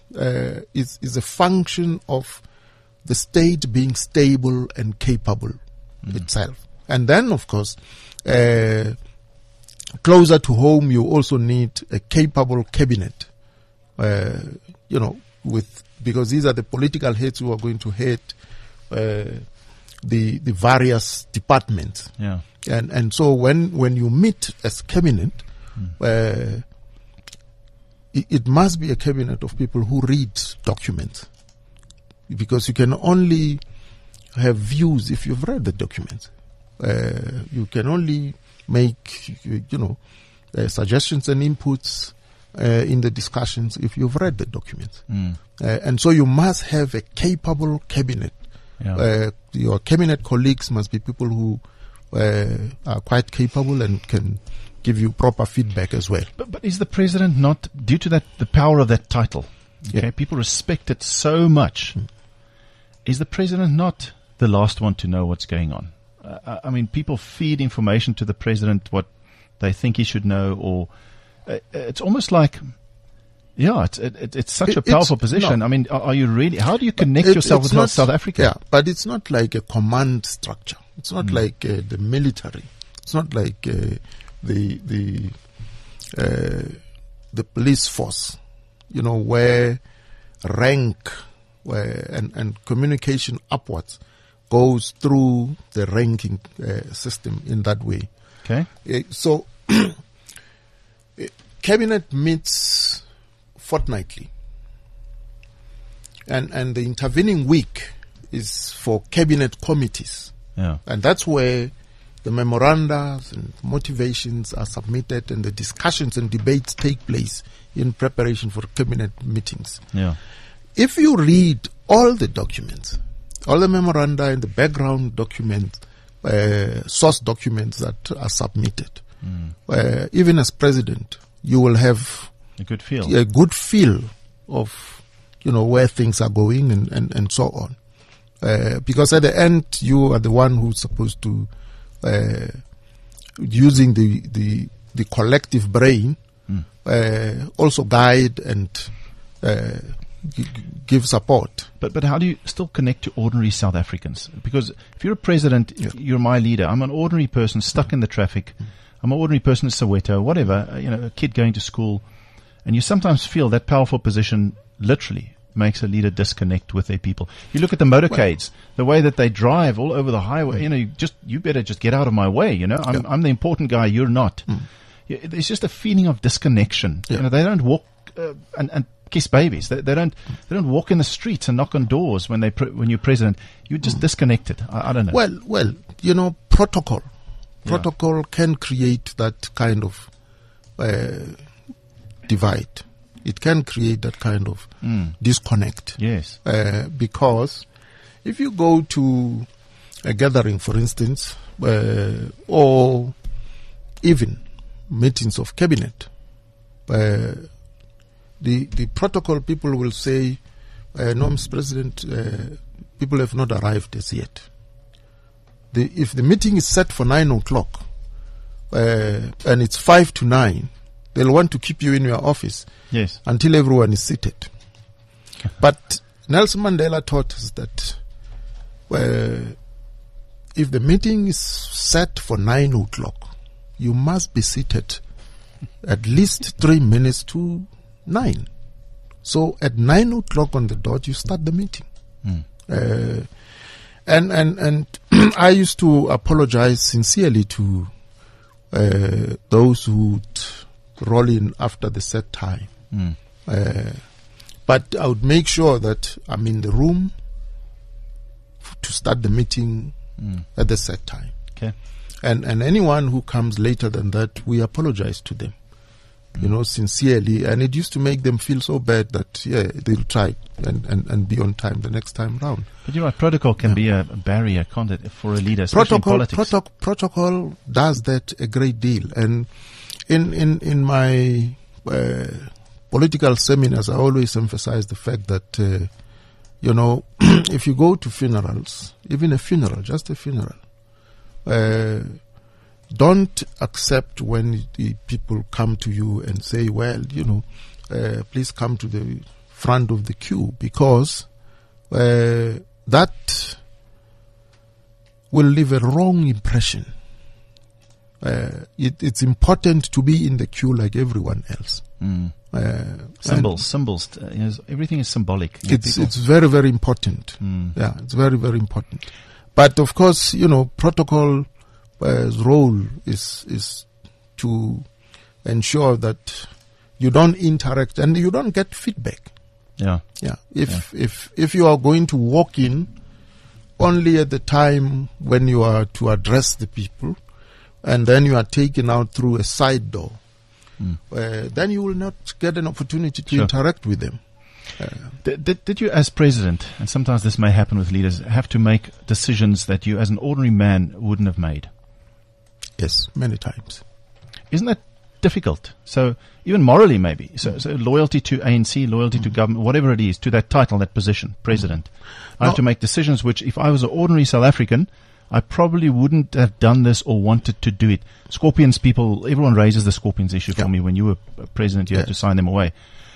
uh, is, is a function of the state being stable and capable mm. itself. And then, of course, uh, closer to home, you also need a capable cabinet, uh, you know, with because these are the political heads who are going to head uh, the the various departments. Yeah. And and so when when you meet as cabinet, mm. uh, it, it must be a cabinet of people who read documents, because you can only have views if you've read the documents. Uh, you can only make you, you know uh, suggestions and inputs uh, in the discussions if you've read the documents. Mm. Uh, and so you must have a capable cabinet. Yeah. Uh, your cabinet colleagues must be people who uh, are quite capable and can give you proper feedback as well. But, but is the president not, due to that the power of that title, okay, yeah. people respect it so much, mm. is the president not the last one to know what's going on? Uh, I mean, people feed information to the president what they think he should know, or uh, it's almost like, yeah, it's it, it's such it, a powerful position. No. I mean, are, are you really? How do you connect it, yourself with not, South Africa? Yeah, but it's not like a command structure. It's not mm. like uh, the military. It's not like uh, the the uh, the police force. You know, where rank where and and communication upwards goes through the ranking uh, system in that way. Okay. Uh, so, cabinet meets fortnightly, and and the intervening week is for cabinet committees. Yeah. And that's where the memoranda and motivations are submitted, and the discussions and debates take place in preparation for cabinet meetings. Yeah. If you read all the documents, all the memoranda and the background documents, uh, source documents that are submitted, mm. uh, even as president, you will have a good feel, a good feel of, you know, where things are going and, and, and so on. Uh, because at the end, you are the one who's supposed to, uh, using the, the, the collective brain, mm. uh, also guide and, uh, give support. But but how do you still connect to ordinary South Africans? Because if you're a president, yeah. you're my leader. I'm an ordinary person stuck mm. in the traffic. Mm. I'm an ordinary person in Soweto, whatever, you know, a kid going to school. And you sometimes feel that powerful position literally makes a leader disconnect with their people. You look at the motorcades, well, the way that they drive all over the highway, mm. you know, you just, you better just get out of my way, you know. I'm, yeah. I'm the important guy, you're not. Mm. Yeah, there's just a feeling of disconnection. Yeah. You know, they don't walk uh, and, and kiss babies. They, they don't. They don't walk in the streets and knock on doors when they pre- when you're president. You're just mm. disconnected. I, I don't know. Well, well, you know, protocol, protocol yeah. can create that kind of uh, divide. It can create that kind of mm. disconnect. Yes, uh, because if you go to a gathering, for instance, uh, or even meetings of cabinet. Uh, The, the protocol people will say, uh, no, Mister President, uh, people have not arrived as yet. The, if the meeting is set for nine o'clock uh, and it's five to nine, they'll want to keep you in your office yes. until everyone is seated. But Nelson Mandela taught us that uh, if the meeting is set for nine o'clock, you must be seated at least three minutes to nine. So at nine o'clock on the dot, you start the meeting. Mm. Uh, and and and I used to apologize sincerely to uh, those who would roll in after the set time. Mm. Uh, but I would make sure that I'm in the room f- to start the meeting mm. at the set time. Okay. And and anyone who comes later than that, we apologize to them. You know, sincerely, and it used to make them feel so bad that, yeah, they'll try and, and, and be on time the next time round. But you know, protocol can yeah. be a barrier, can't it, for a leader, especially protocol, in politics? Proto- protocol does that a great deal. And in, in, in my uh, political seminars, I always emphasize the fact that, uh, you know, if you go to funerals, even a funeral, just a funeral, uh, don't accept when the people come to you and say, well, you know, uh, please come to the front of the queue, because uh, that will leave a wrong impression. Uh, it, it's important to be in the queue like everyone else. Mm. Uh, Symbols, symbols. Uh, you know, everything is symbolic. You know, It's people- it's very very important. Mm. Yeah, it's very very important. But of course, you know, protocol uh, role is is to ensure that you don't interact and you don't get feedback. Yeah. Yeah. If if if you are going to walk in only at the time when you are to address the people, and then you are taken out through a side door, Mm. uh, then you will not get an opportunity to Sure. interact with them. Did, did, did you, as president, and sometimes this may happen with leaders, have to make decisions that you, as an ordinary man, wouldn't have made? Yes, many times. Isn't that difficult? So even morally, maybe. So, so loyalty to A N C, loyalty to government, whatever it is, to that title, that position, president. I have No. to make decisions which, if I was an ordinary South African, I probably wouldn't have done this or wanted to do it. Scorpions people, everyone raises the Scorpions issue for Yeah. me. When you were president, you had Yeah. to sign them away.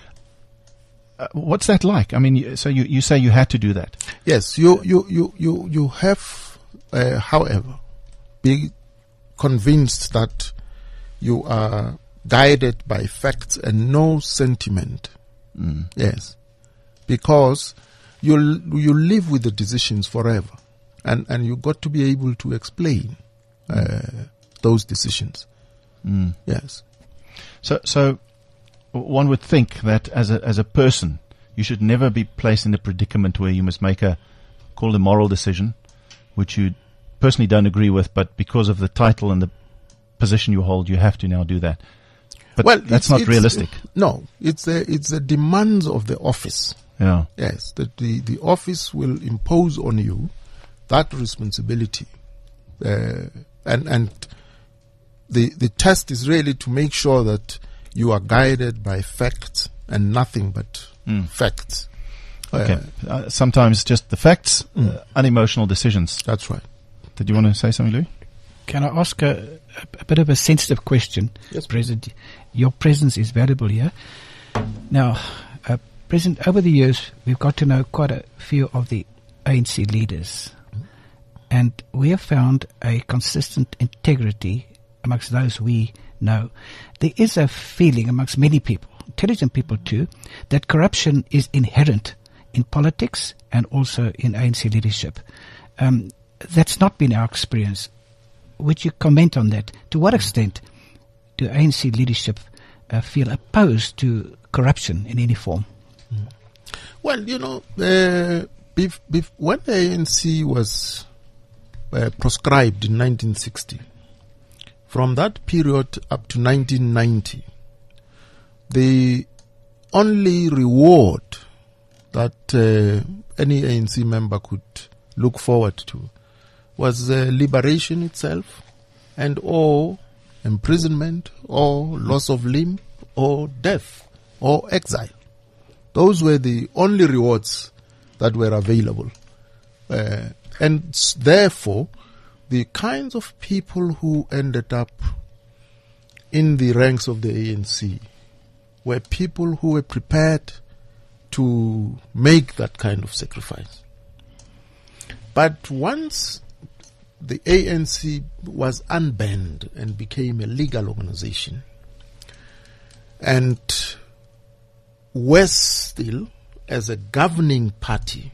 Uh, what's that like? I mean, you- so you, you say you had to do that. Yes, you you you you you have, uh, however, be convinced that you are guided by facts and no sentiment. Mm. Yes, because you you live with the decisions forever, and and you got to be able to explain uh, those decisions. Mm. Yes. So, so one would think that as a as a person, you should never be placed in a predicament where you must make a called a moral decision, which you personally don't agree with, but because of the title and the position you hold, you have to now do that. But Well, that's it's- not it's- realistic. No, it's the it's the demands of the office. Yeah. Yes, that the, the office will impose on you that responsibility. Uh, and and the the test is really to make sure that you are guided by facts and nothing but Mm. facts. Okay. Uh, Uh, sometimes just the facts, Mm. uh, unemotional decisions. that's right. Did you want to say something, Louis? Can I ask a, a bit of a sensitive question, Yes. President? Your presence is valuable here. Now, uh, President, over the years, we've got to know quite a few of the A N C leaders, and we have found a consistent integrity amongst those we know. There is a feeling amongst many people, intelligent people too, that corruption is inherent in politics and also in A N C leadership. Um, that's not been our experience. Would you comment on that? To what extent do A N C leadership uh, feel opposed to corruption in any form? Well, you know, uh, bef- bef- when the A N C was uh, proscribed in nineteen sixty, from that period up to nineteen ninety, the only reward that uh, any A N C member could look forward to was uh, liberation itself, and or imprisonment, or loss of limb, or death, or exile. Those were the only rewards that were available. Uh, and s- therefore, the kinds of people who ended up in the ranks of the A N C were people who were prepared to make that kind of sacrifice. But once the A N C was unbanned and became a legal organization, and worse still, as a governing party,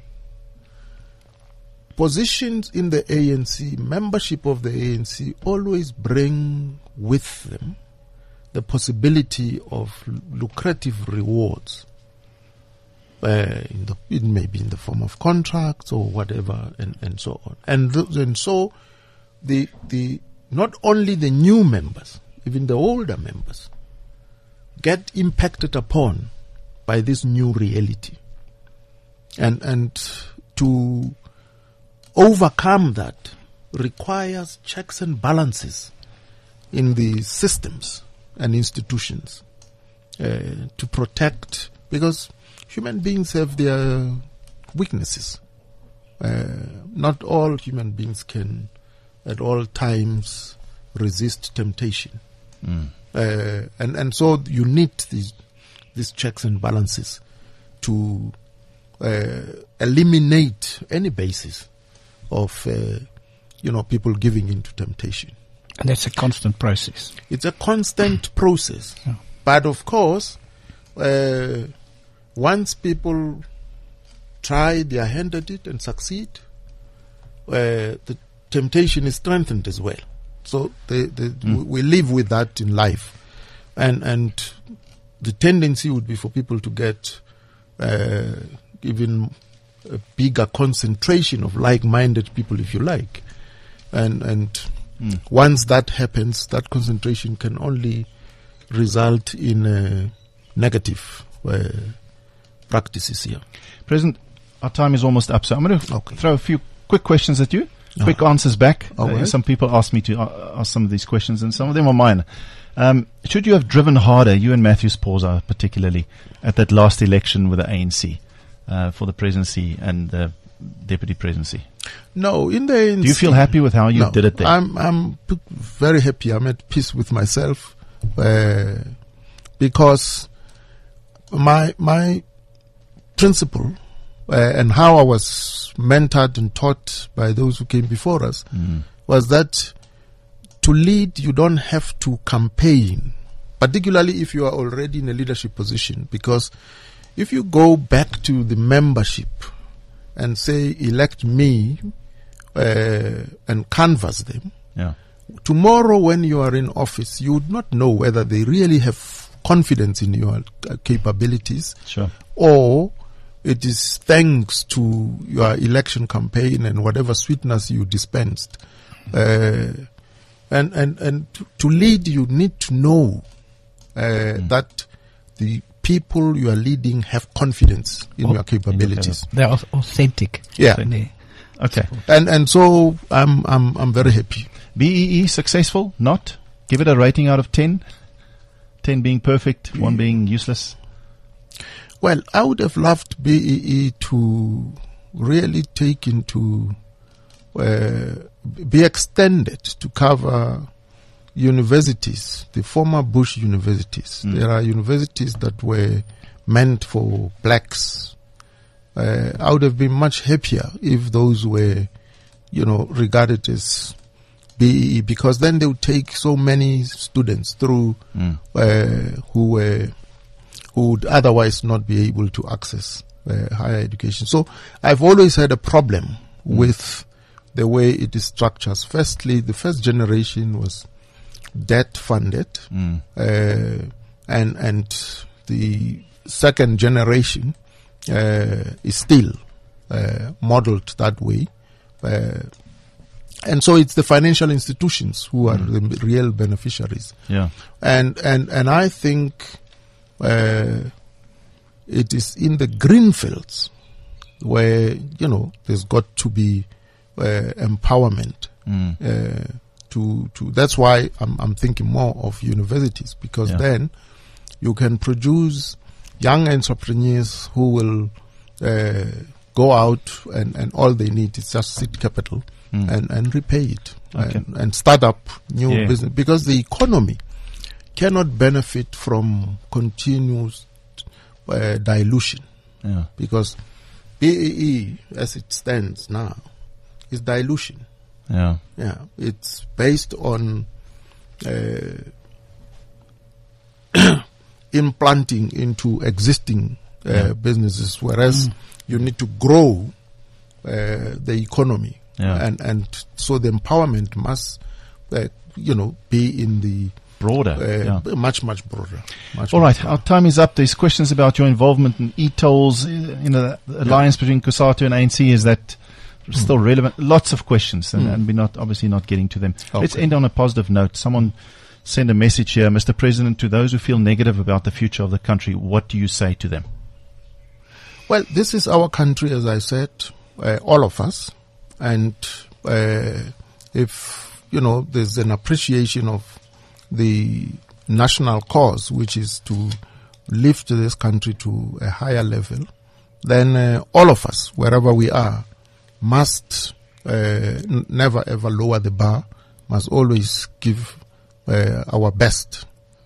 positions in the A N C, membership of the A N C, always bring with them the possibility of lucrative rewards. Uh, in the, it may be in the form of contracts or whatever, and, and so on. And, th- and so, the the not only the new members, even the older members, get impacted upon by this new reality. And and to overcome that requires checks and balances in the systems and institutions uh, to protect, because human beings have their weaknesses. Uh, not all human beings can at all times resist temptation. Mm. Uh, and, and so you need these, these checks and balances to uh, eliminate any basis of, uh, you know, people giving into temptation. And that's a constant process. It's a constant process. Yeah. But of course, uh, once people try their hand at it and succeed, uh, the temptation is strengthened as well. So the, the, mm. we live with that in life. And, and the tendency would be for people to get uh, even a bigger concentration of like-minded people, if you like. And, and mm. once that happens, that concentration can only result in uh, negative uh, practices here. President, our time is almost up, so I'm going to Okay. throw a few quick questions at you, quick Uh-huh. answers back. All Uh, right. Some people ask me to uh, ask some of these questions, and some of them are mine. Um, should you have driven harder, you and Matthew Sforza particularly, at that last election with the A N C uh, for the presidency and the deputy presidency? No, in the A N C, Do you feel happy with how you no, did it there? I'm I'm p- very happy. I'm at peace with myself uh, because my my principle uh, and how I was mentored and taught by those who came before us Mm. was that to lead you don't have to campaign, particularly if you are already in a leadership position, because if you go back to the membership and say elect me uh, and canvass them, Yeah. tomorrow when you are in office, you would not know whether they really have confidence in your uh, capabilities, Sure. or it is thanks to your election campaign and whatever sweetness you dispensed. Uh, and and and to, to lead, you need to know uh, Mm. that the people you are leading have confidence in Oh, your capabilities. They're au- authentic. Yeah. So they- Okay. And and so I'm I'm I'm very happy. B E E successful? Not? Give it a rating out of ten. ten being perfect, one being useless. Well, I would have loved B E E to really take into, uh, be extended to cover universities, the former Bush universities. Mm. There are universities that were meant for blacks. Uh, I would have been much happier if those were, you know, regarded as B E E, because then they would take so many students through Mm. uh, who were who would otherwise not be able to access uh, higher education. So I've always had a problem Mm. with the way it is structured. Firstly, the first generation was debt funded, Mm. uh, and and the second generation uh, is still uh, modeled that way. Uh, and so it's the financial institutions who are Mm. the real beneficiaries. Yeah. And and and I think uh, it is in the green fields where, you know, there's got to be uh, empowerment. Mm. Uh, to to that's why I'm I'm thinking more of universities, because Yeah. then you can produce young entrepreneurs who will uh, go out and, and all they need is just seed capital Mm. and, and repay it Okay. and, and start up new Yeah. business, because the economy cannot benefit from continuous uh, dilution, Yeah. because B E E as it stands now is dilution. Yeah. Yeah, it's based on uh, implanting into existing uh, Yeah. businesses, whereas you need to grow uh, the economy, Yeah. and and so the empowerment must, uh, you know, be in the Broader. uh, yeah. much much broader. Much All much right, our time is up. There's questions about your involvement in e-tolls, uh, you know, the alliance between COSATU and A N C. Is that still relevant? Lots of questions, and, Mm. and we're not obviously not getting to them. Let's Okay. end on a positive note. Someone send a message here, Mister President, to those who feel negative about the future of the country. What do you say to them? Well, this is our country, as I said, uh, all of us. And uh, if, you know, there's an appreciation of the national cause, which is to lift this country to a higher level, then uh, all of us, wherever we are, must uh, n- never ever lower the bar, must always give uh, our best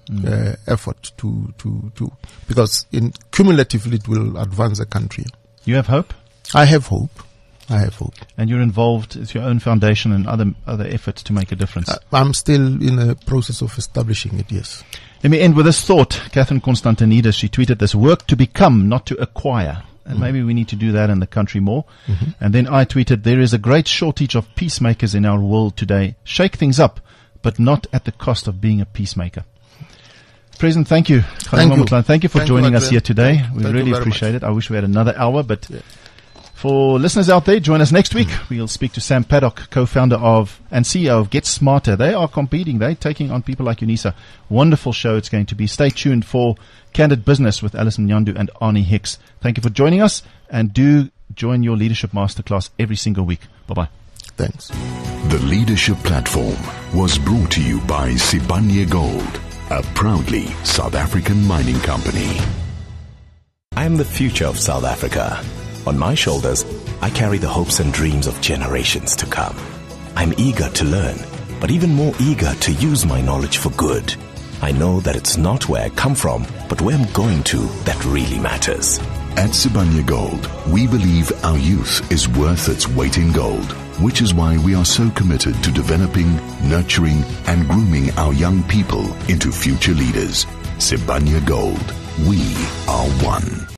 mm. uh, effort to, to, to, because in cumulatively it will advance the country. You have hope? I have hope. I have hope. And you're involved with your own foundation and other other efforts to make a difference. Uh, I'm still in the process of establishing it, yes. Let me end with this thought. Catherine Constantinidis, she tweeted this: work to become, not to acquire. And mm. maybe we need to do that in the country more. Mm-hmm. And then I tweeted, there is a great shortage of peacemakers in our world today. Shake things up, but not at the cost of being a peacemaker. President, thank you. Thank you. Thank you for thank joining you, us here today. Thank, we thank really appreciate much. it. I wish we had another hour, but yeah. for listeners out there, join us next week. Mm. We'll speak to Sam Paddock, co-founder of and C E O of Get Smarter. They are competing. They're taking on people like UNISA. Wonderful show it's going to be. Stay tuned for Candid Business with Alison Nyandu and Arnie Hicks. Thank you for joining us, and do join your Leadership Masterclass every single week. Bye-bye. Thanks. The Leadership Platform was brought to you by Sibanye Gold, a proudly South African mining company. I am the future of South Africa. On my shoulders, I carry the hopes and dreams of generations to come. I'm eager to learn, but even more eager to use my knowledge for good. I know that it's not where I come from, but where I'm going to that really matters. At Sibanye Gold, we believe our youth is worth its weight in gold, which is why we are so committed to developing, nurturing, and grooming our young people into future leaders. Sibanye Gold, we are one.